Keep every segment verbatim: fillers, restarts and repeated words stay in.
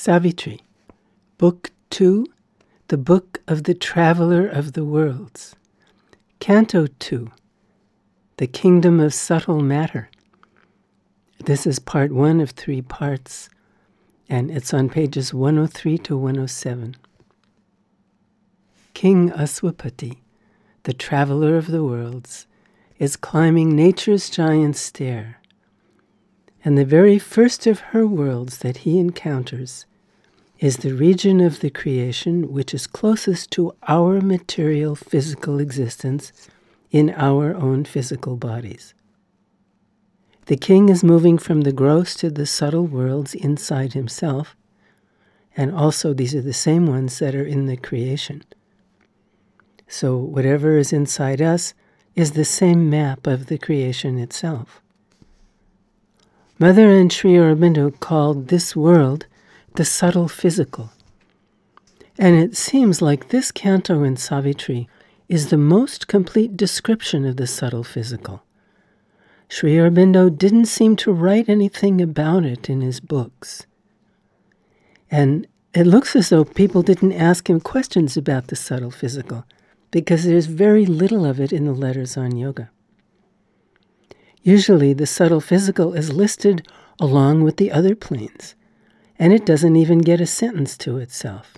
Savitri, Book two, the Book of the Traveler of the Worlds. Canto two, The Kingdom of Subtle Matter. This is part one of three parts, and it's on pages one oh three to one oh seven. King Aswapati, the traveler of the worlds, is climbing nature's giant stair, and the very first of her worlds that he encounters is the region of the creation which is closest to our material physical existence in our own physical bodies. The king is moving from the gross to the subtle worlds inside himself, and also these are the same ones that are in the creation. So whatever is inside us is the same map of the creation itself. Mother and Sri Aurobindo called this world the subtle physical. And it seems like this canto in Savitri is the most complete description of the subtle physical. Sri Aurobindo didn't seem to write anything about it in his books. And it looks as though people didn't ask him questions about the subtle physical, because there's very little of it in the letters on yoga. Usually the subtle physical is listed along with the other planes, and it doesn't even get a sentence to itself.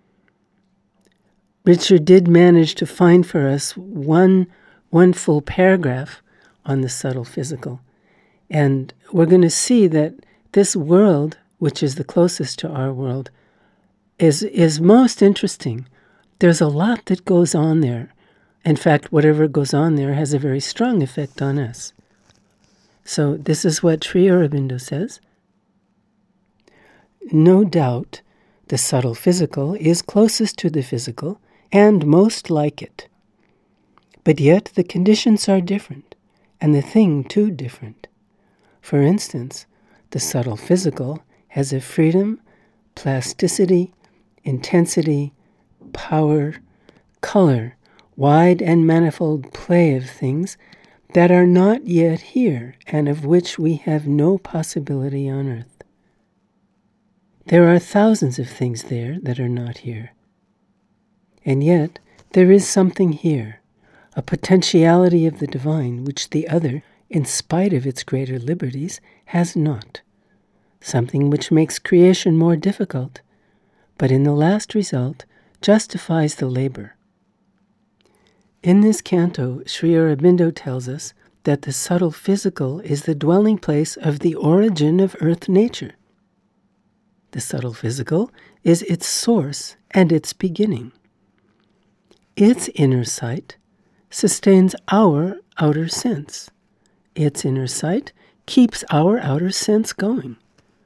Richard did manage to find for us one, one full paragraph on the subtle physical, and we're going to see that this world, which is the closest to our world, is, is most interesting. There's a lot that goes on there. In fact, whatever goes on there has a very strong effect on us. So this is what Sri Aurobindo says. No doubt, the subtle physical is closest to the physical and most like it. But yet the conditions are different, and the thing too different. For instance, the subtle physical has a freedom, plasticity, intensity, power, color, wide and manifold play of things that are not yet here and of which we have no possibility on earth. There are thousands of things there that are not here. And yet there is something here, a potentiality of the divine which the other, in spite of its greater liberties, has not. Something which makes creation more difficult, but in the last result justifies the labor. In this canto, Sri Aurobindo tells us that the subtle physical is the dwelling place of the origin of earth nature. The subtle physical is its source and its beginning. Its inner sight sustains our outer sense. Its inner sight keeps our outer sense going.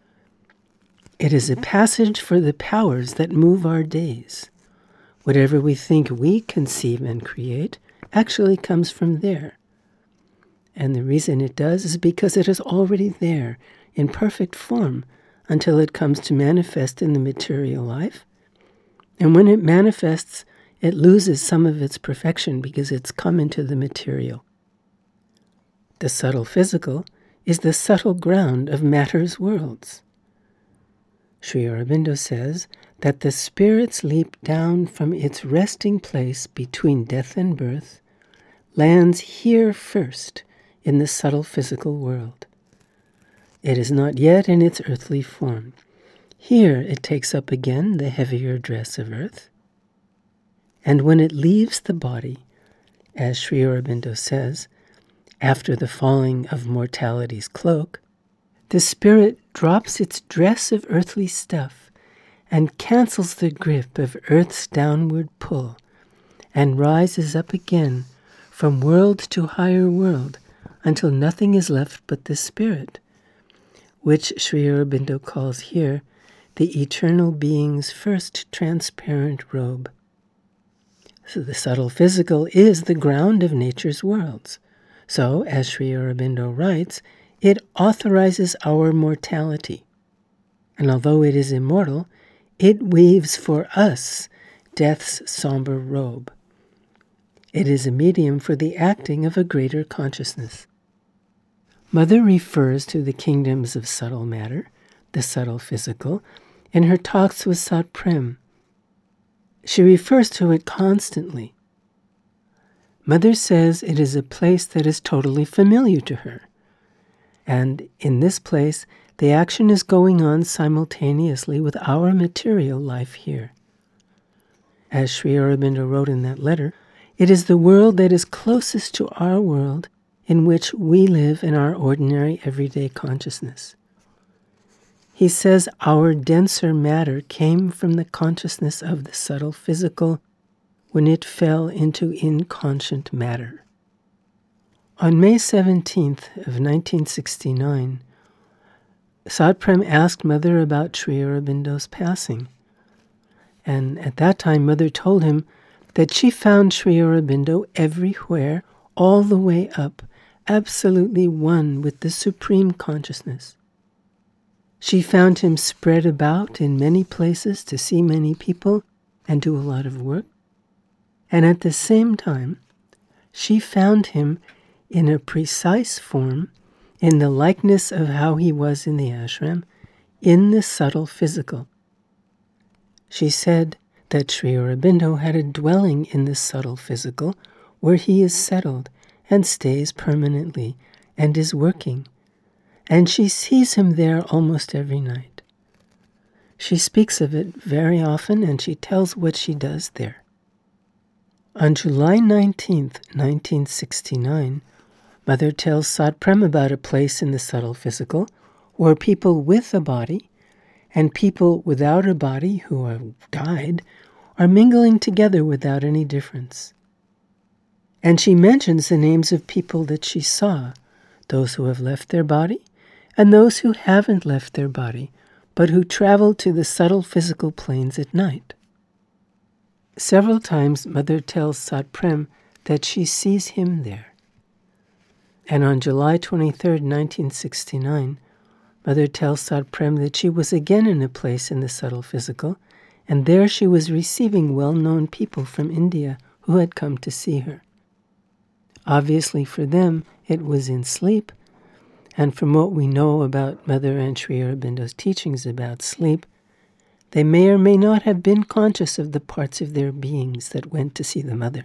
It is a passage for the powers that move our days. Whatever we think we conceive and create actually comes from there. And the reason it does is because it is already there in perfect form until it comes to manifest in the material life. And when it manifests, it loses some of its perfection because it's come into the material. The subtle physical is the subtle ground of matter's worlds. Sri Aurobindo says that the spirit's leap down from its resting place between death and birth lands here first in the subtle physical world. It is not yet in its earthly form. Here it takes up again the heavier dress of earth. And when it leaves the body, as Sri Aurobindo says, after the falling of mortality's cloak, the spirit drops its dress of earthly stuff and cancels the grip of earth's downward pull and rises up again from world to higher world until nothing is left but the spirit, which Sri Aurobindo calls here the eternal being's first transparent robe. So the subtle physical is the ground of nature's worlds. So, as Sri Aurobindo writes, it authorizes our mortality. And although it is immortal, it weaves for us death's somber robe. It is a medium for the acting of a greater consciousness. Mother refers to the kingdoms of subtle matter, the subtle physical, in her talks with Sat Prem. She refers to it constantly. Mother says it is a place that is totally familiar to her. And in this place, the action is going on simultaneously with our material life here. As Sri Aurobindo wrote in that letter, it is the world that is closest to our world in which we live in our ordinary everyday consciousness. He says our denser matter came from the consciousness of the subtle physical when it fell into inconscient matter. On May seventeenth of nineteen sixty-nine, Sat Prem asked Mother about Sri Aurobindo's passing. And at that time, Mother told him that she found Sri Aurobindo everywhere, all the way up, absolutely one with the Supreme Consciousness. She found him spread about in many places to see many people and do a lot of work. And at the same time, she found him in a precise form, in the likeness of how he was in the ashram, in the subtle physical. She said that Sri Aurobindo had a dwelling in the subtle physical where he is settled and stays permanently and is working, and she sees him there almost every night. She speaks of it very often, and she tells what she does there. On July nineteenth, nineteen sixty-nine, Mother tells Sat Prem about a place in the subtle physical where people with a body and people without a body who have died are mingling together without any difference. And she mentions the names of people that she saw, those who have left their body and those who haven't left their body, but who travel to the subtle physical planes at night. Several times Mother tells Sat Prem that she sees him there. And on July twenty-third, nineteen sixty-nine, Mother tells Sat Prem that she was again in a place in the subtle physical, and there she was receiving well-known people from India who had come to see her. Obviously for them, it was in sleep, and from what we know about Mother and Sri Aurobindo's teachings about sleep, they may or may not have been conscious of the parts of their beings that went to see the Mother.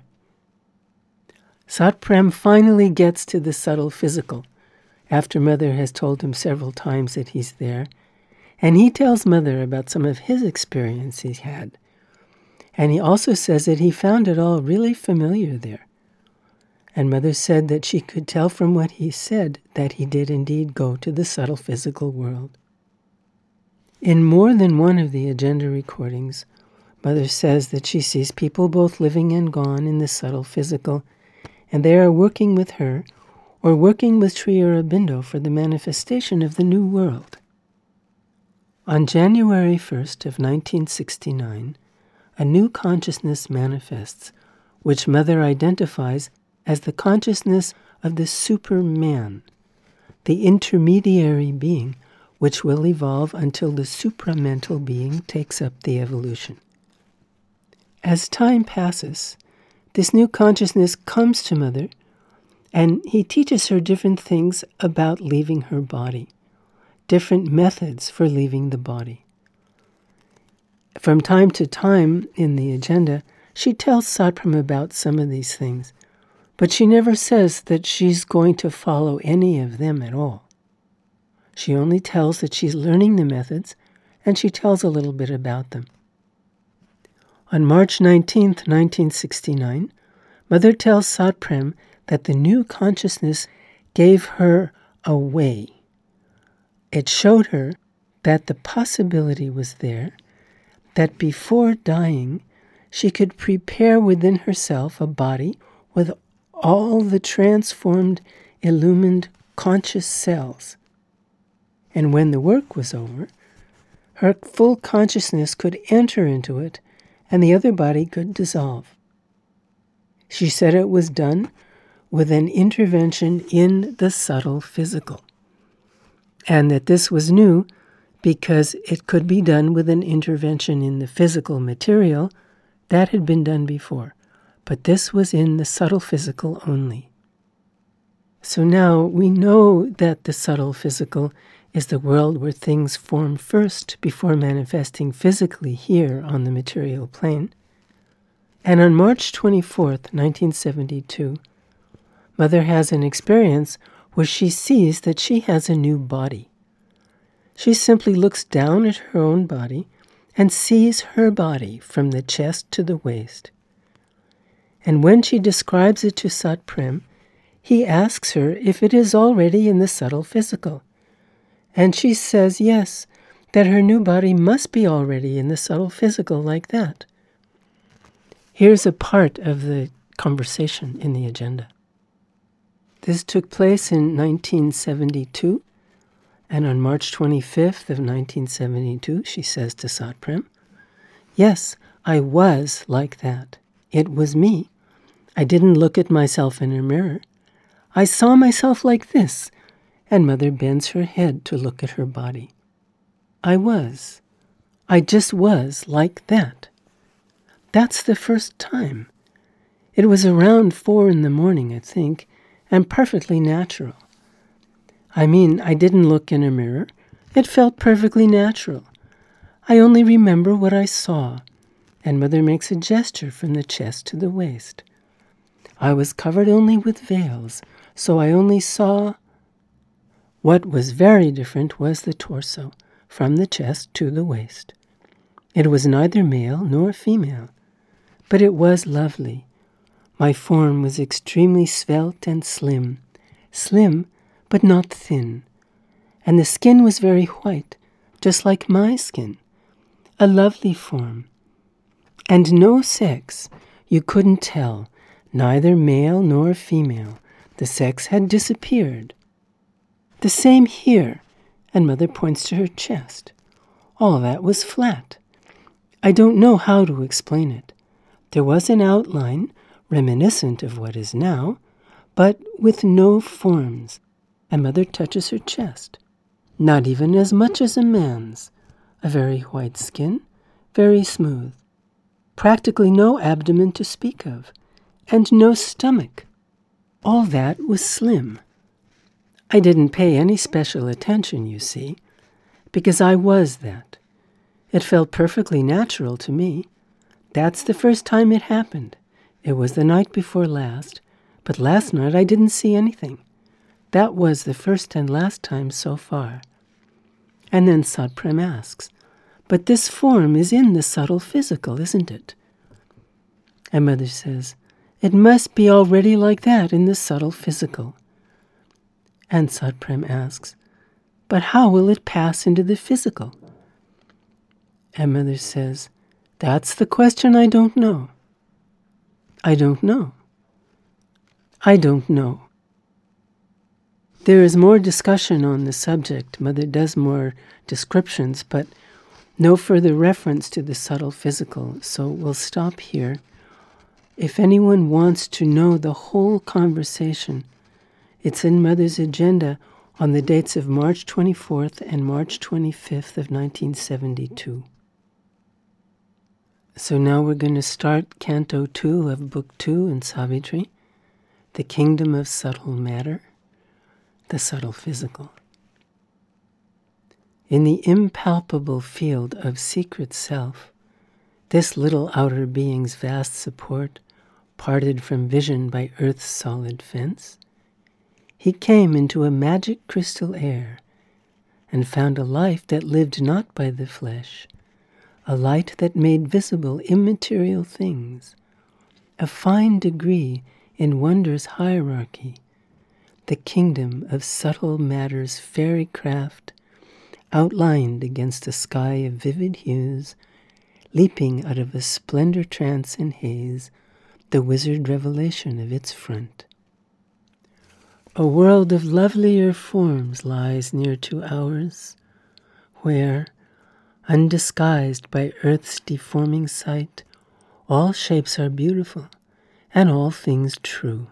Sat Prem finally gets to the subtle physical, after Mother has told him several times that he's there, and he tells Mother about some of his experience he's had. And he also says that he found it all really familiar there. And Mother said that she could tell from what he said that he did indeed go to the subtle physical world. In more than one of the agenda recordings, Mother says that she sees people both living and gone in the subtle physical, and they are working with her or working with Sri Aurobindo for the manifestation of the new world. On January first of nineteen sixty-nine, a new consciousness manifests, which Mother identifies as the consciousness of the Superman, the intermediary being which will evolve until the supramental being takes up the evolution. As time passes, this new consciousness comes to Mother, and he teaches her different things about leaving her body, different methods for leaving the body. From time to time in the agenda, she tells Sat Prem about some of these things, but she never says that she's going to follow any of them at all. She only tells that she's learning the methods, and she tells a little bit about them. On March nineteenth, nineteen sixty-nine, Mother tells Sat Prem that the new consciousness gave her a way. It showed her that the possibility was there, that before dying, she could prepare within herself a body with all the transformed, illumined, conscious cells. And when the work was over, her full consciousness could enter into it, and the other body could dissolve. She said it was done with an intervention in the subtle physical, and that this was new because it could be done with an intervention in the physical material that had been done before, but this was in the subtle physical only. So now we know that the subtle physical is the world where things form first before manifesting physically here on the material plane. And on March twenty-fourth, nineteen seventy-two, Mother has an experience where she sees that she has a new body. She simply looks down at her own body and sees her body from the chest to the waist. And when she describes it to Sat Prem, he asks her if it is already in the subtle physical. And she says yes, that her new body must be already in the subtle physical like that. Here's a part of the conversation in the agenda. This took place in nineteen seventy-two, and on March twenty-fifth of nineteen seventy-two, she says to Sat Prem, "Yes, I was like that. It was me. I didn't look at myself in a mirror. I saw myself like this," and Mother bends her head to look at her body. I was. I just was like that. That's the first time. It was around four in the morning, I think, and perfectly natural. I mean, I didn't look in a mirror. It felt perfectly natural. I only remember what I saw, and Mother makes a gesture from the chest to the waist. I was covered only with veils, so I only saw. What was very different was the torso, from the chest to the waist. It was neither male nor female, but it was lovely. My form was extremely svelte and slim, slim but not thin, and the skin was very white, just like my skin. A lovely form. And no sex, you couldn't tell, neither male nor female. The sex had disappeared. The same here, and Mother points to her chest. All that was flat. I don't know how to explain it. There was an outline, reminiscent of what is now, but with no forms, and Mother touches her chest. Not even as much as a man's. A very white skin, very smooth. Practically no abdomen to speak of, and no stomach. All that was slim. I didn't pay any special attention, you see, because I was that. It felt perfectly natural to me. That's the first time it happened. It was the night before last, but last night I didn't see anything. That was the first and last time so far. And then Sat Prem asks, "But this form is in the subtle physical, isn't it?" And Mother says, "It must be already like that in the subtle physical." And Sat Prem asks, "But how will it pass into the physical?" And Mother says, "That's the question I don't know. I don't know. I don't know." There is more discussion on the subject. Mother does more descriptions, but no further reference to the subtle physical, so we'll stop here. If anyone wants to know the whole conversation, it's in Mother's agenda on the dates of March twenty-fourth and March twenty-fifth of nineteen seventy-two. So now we're going to start Canto two of Book two in Savitri, The Kingdom of Subtle Matter, the subtle physical. In the impalpable field of secret self, this little outer being's vast support, parted from vision by earth's solid fence, he came into a magic crystal air and found a life that lived not by the flesh, a light that made visible immaterial things, a fine degree in wonder's hierarchy, the kingdom of subtle matter's fairy craft, outlined against a sky of vivid hues, leaping out of a splendor trance and haze, the wizard revelation of its front. A world of lovelier forms lies near to ours, where, undisguised by earth's deforming sight, all shapes are beautiful, and all things true.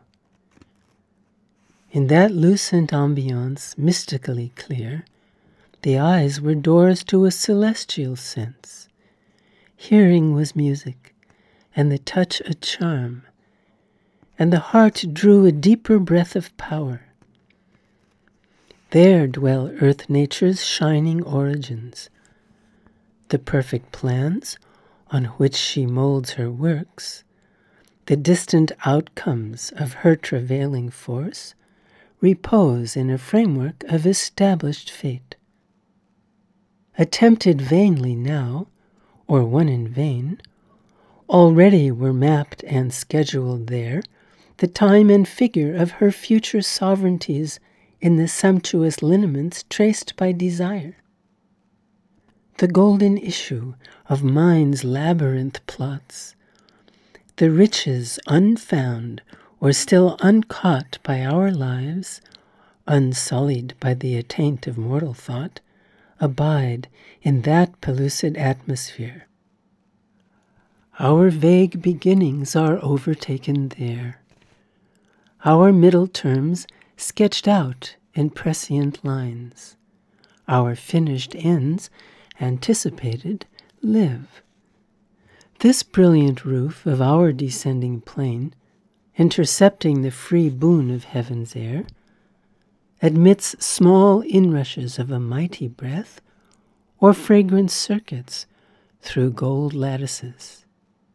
In that lucent ambiance, mystically clear, the eyes were doors to a celestial sense. Hearing was music, and the touch a charm, and the heart drew a deeper breath of power. There dwell earth nature's shining origins, the perfect plans on which she molds her works, the distant outcomes of her travailing force, repose in a framework of established fate. Attempted vainly now, or won in vain, already were mapped and scheduled there the time and figure of her future sovereignties in the sumptuous lineaments traced by desire. The golden issue of mind's labyrinth plots, the riches unfound or still uncaught by our lives, unsullied by the attaint of mortal thought, abide in that pellucid atmosphere. Our vague beginnings are overtaken there, our middle terms sketched out in prescient lines, our finished ends anticipated live. This brilliant roof of our descending plane, intercepting the free boon of heaven's air, admits small inrushes of a mighty breath or fragrant circuits through gold lattices.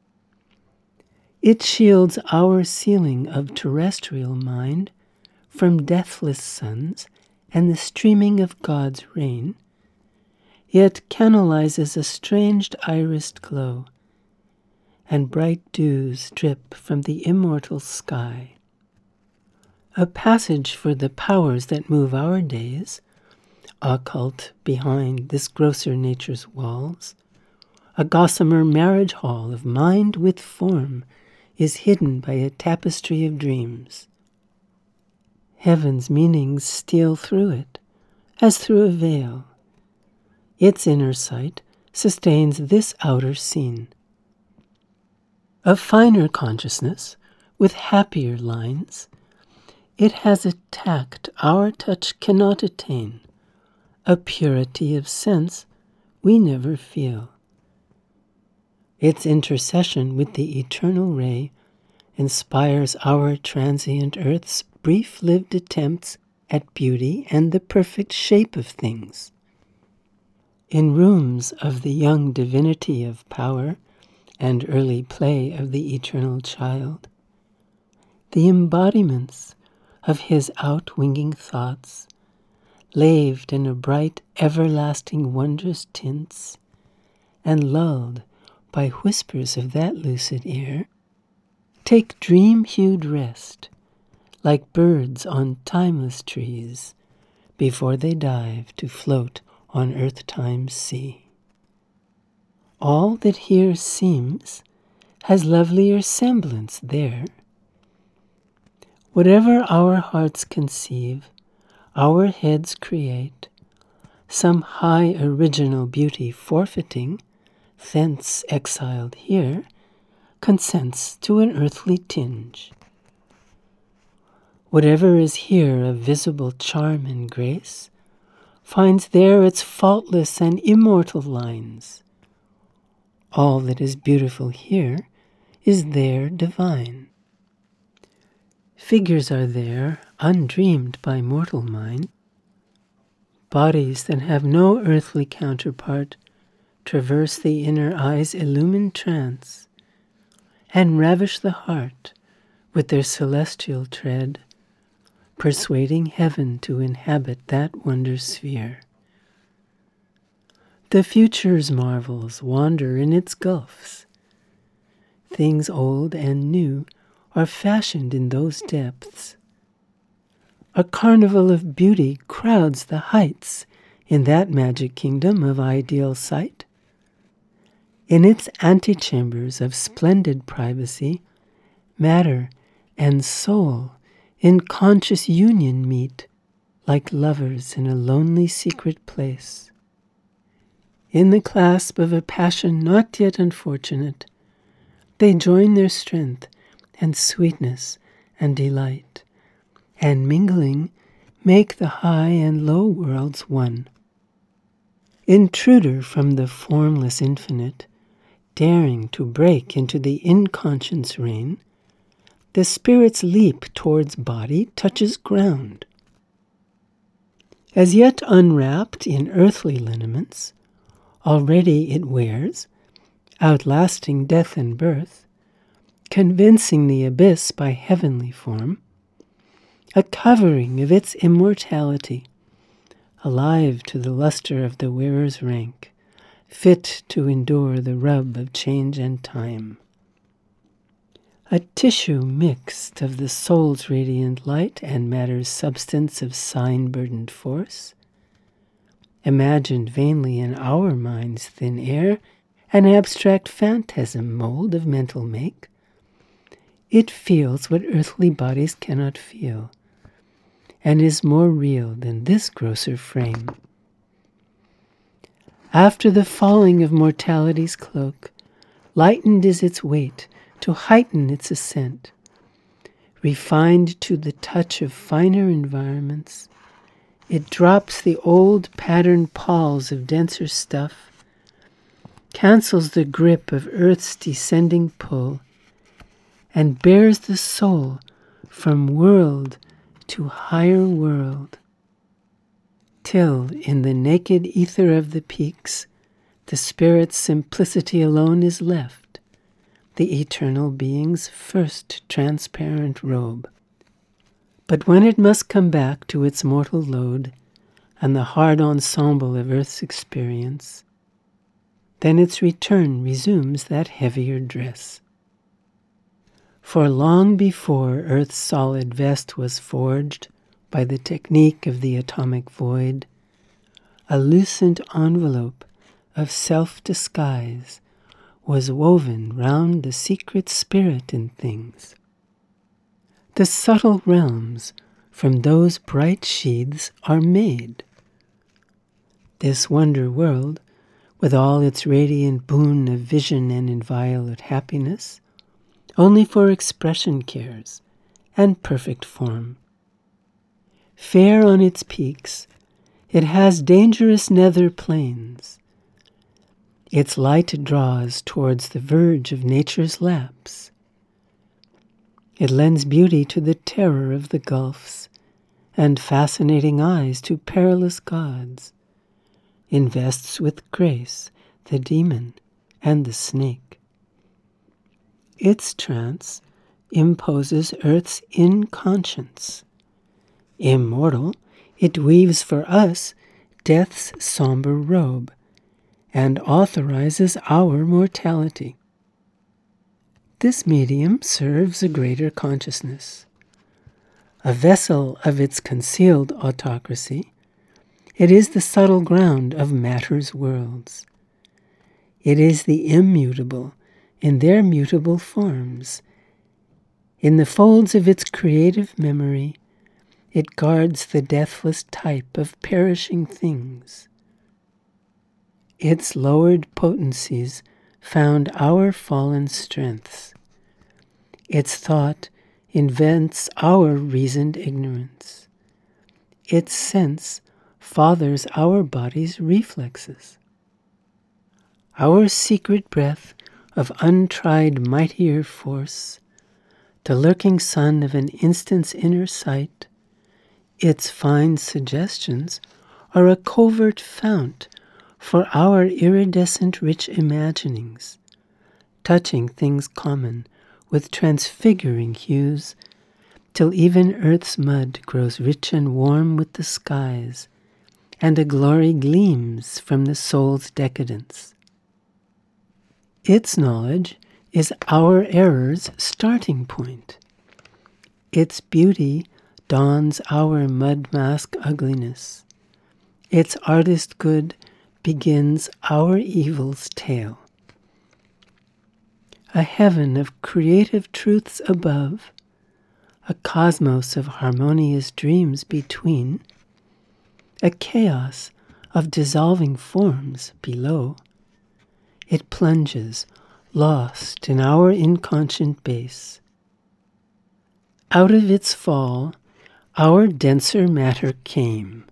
It shields our ceiling of terrestrial mind from deathless suns and the streaming of God's rain, yet canalizes a strange irised glow, and bright dews drip from the immortal sky. A passage for the powers that move our days, occult behind this grosser nature's walls, a gossamer marriage hall of mind with form, is hidden by a tapestry of dreams. Heaven's meanings steal through it, as through a veil. Its inner sight sustains this outer scene. Of finer consciousness, with happier lines, it has a tact our touch cannot attain, a purity of sense we never feel. Its intercession with the eternal ray inspires our transient earth's brief-lived attempts at beauty and the perfect shape of things. In rooms of the young divinity of power and early play of the eternal child, the embodiments of his outwinging thoughts, laved in a bright, everlasting wondrous tints, and lulled by whispers of that lucid air, take dream-hued rest, like birds on timeless trees, before they dive to float on earth-time's sea. All that here seems has lovelier semblance there. Whatever our hearts conceive, our heads create, some high original beauty forfeiting, thence exiled here, consents to an earthly tinge. Whatever is here of visible charm and grace, finds there its faultless and immortal lines. All that is beautiful here is there divine. Figures are there undreamed by mortal mind. Bodies that have no earthly counterpart traverse the inner eye's illumined trance and ravish the heart with their celestial tread, persuading heaven to inhabit that wonder sphere. The future's marvels wander in its gulfs. Things old and new are fashioned in those depths. A carnival of beauty crowds the heights in that magic kingdom of ideal sight. In its antechambers of splendid privacy, matter and soul in conscious union meet, like lovers in a lonely secret place. In the clasp of a passion not yet unfortunate, they join their strength and sweetness and delight, and mingling make the high and low worlds one. Intruder from the formless infinite, daring to break into the inconscious reign, the spirit's leap towards body touches ground. As yet unwrapped in earthly lineaments, already it wears, outlasting death and birth, convincing the abyss by heavenly form, a covering of its immortality, alive to the luster of the wearer's rank, fit to endure the rub of change and time. A tissue mixed of the soul's radiant light and matter's substance of sign-burdened force, imagined vainly in our mind's thin air, an abstract phantasm mold of mental make, it feels what earthly bodies cannot feel, and is more real than this grosser frame. After the falling of mortality's cloak, lightened is its weight to heighten its ascent, refined to the touch of finer environments, it drops the old patterned palls of denser stuff, cancels the grip of earth's descending pull, and bears the soul from world to higher world, till in the naked ether of the peaks the spirit's simplicity alone is left, the eternal being's first transparent robe. But when it must come back to its mortal load and the hard ensemble of earth's experience, then its return resumes that heavier dress. For long before Earth's solid vest was forged by the technique of the atomic void, a lucent envelope of self-disguise was woven round the secret spirit in things. The subtle realms from those bright sheaths are made. This wonder world, with all its radiant boon of vision and inviolate happiness, only for expression cares and perfect form. Fair on its peaks, it has dangerous nether plains. Its light draws towards the verge of nature's lapse. It lends beauty to the terror of the gulfs, and fascinating eyes to perilous gods, invests with grace the demon and the snake. Its trance imposes earth's inconscience. Immortal, it weaves for us death's somber robe, and authorizes our mortality. This medium serves a greater consciousness. A vessel of its concealed autocracy, it is the subtle ground of matter's worlds. It is the immutable in their mutable forms. In the folds of its creative memory, it guards the deathless type of perishing things. Its lowered potencies found our fallen strengths. Its thought invents our reasoned ignorance. Its sense fathers our body's reflexes. Our secret breath of untried mightier force, the lurking sun of an instant's inner sight, its fine suggestions are a covert fount for our iridescent rich imaginings, touching things common with transfiguring hues, till even earth's mud grows rich and warm with the skies, and a glory gleams from the soul's decadence. Its knowledge is our error's starting point. Its beauty dawns our mud-mask ugliness. Its artist good begins our evil's tale. A heaven of creative truths above, a cosmos of harmonious dreams between, a chaos of dissolving forms below, it plunges, lost in our inconscient base. Out of its fall, our denser matter came,